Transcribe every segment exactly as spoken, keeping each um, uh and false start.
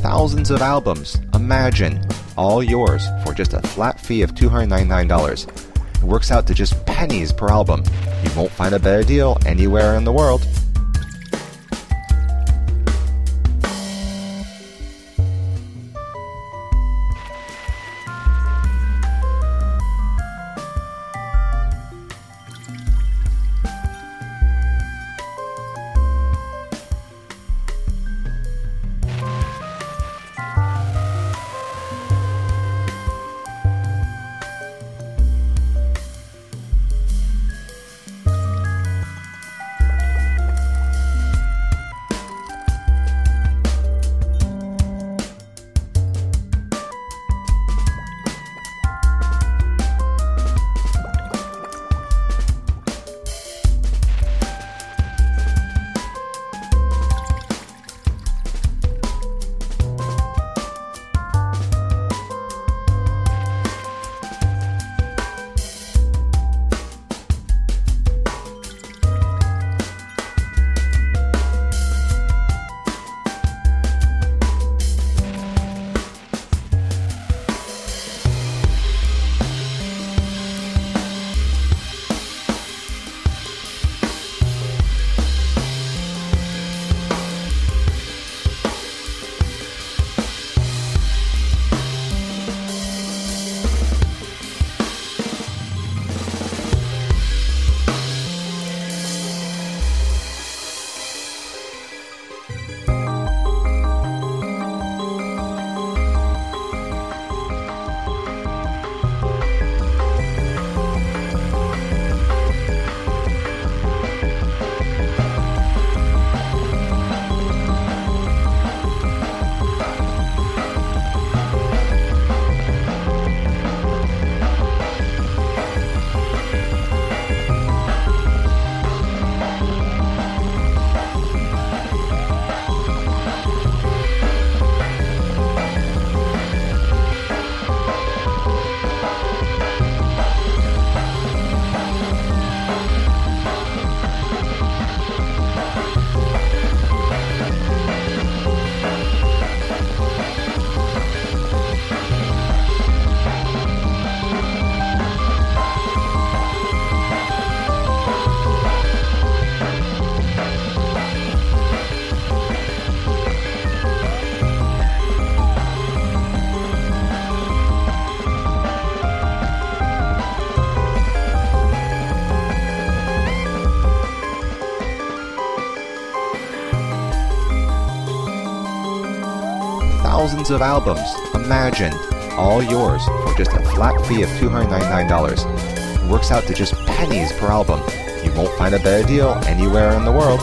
thousands of albums. Imagine, all yours for just a flat fee of two hundred ninety-nine dollars. It works out to just pennies per album. You won't find a better deal anywhere in the world. Thousands of albums. Imagine, all yours for just a flat fee of two hundred ninety-nine dollars. It works out to just pennies per album. You won't find a better deal anywhere in the world.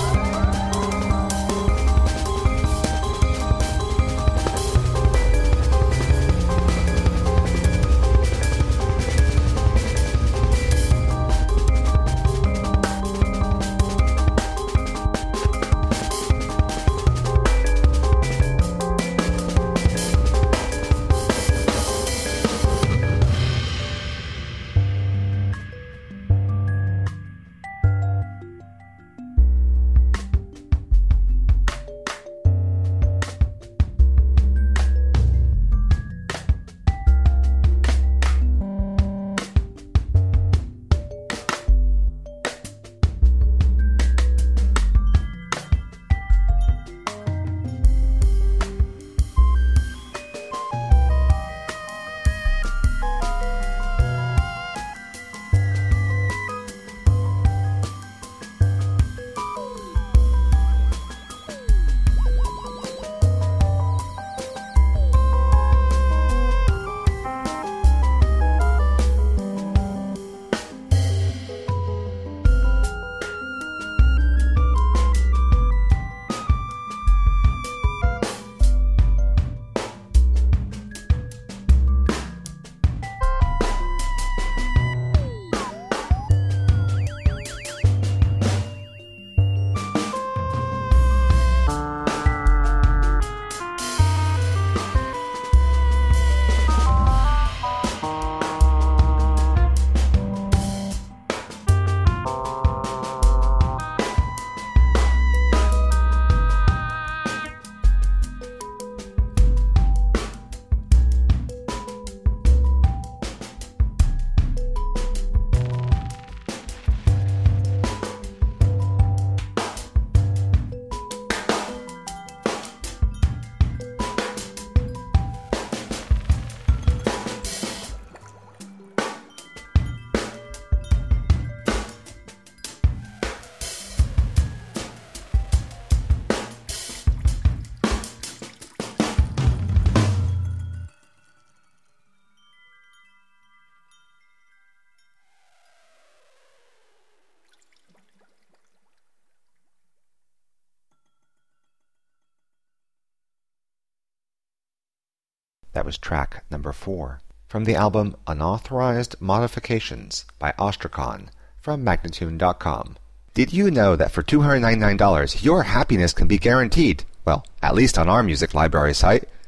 That was track number four. From the album Unauthorized Modifications by Ostrakhan from Magnatune dot com. Did you know that for two hundred ninety-nine dollars your happiness can be guaranteed? Well, at least on our music library site.